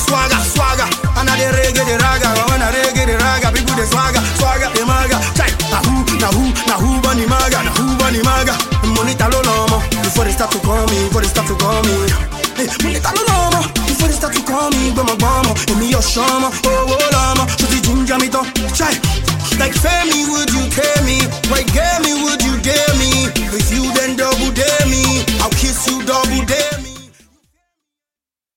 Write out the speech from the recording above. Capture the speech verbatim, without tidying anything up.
swagger, swagger. And I the reggae, the raga. When I reggae, the raga, people the swagger, swagger, the maga. Chai, na who, na who, na who bunny maga, na who bunny maga. Money talo lomo. Before they start to call me, before they start to call me,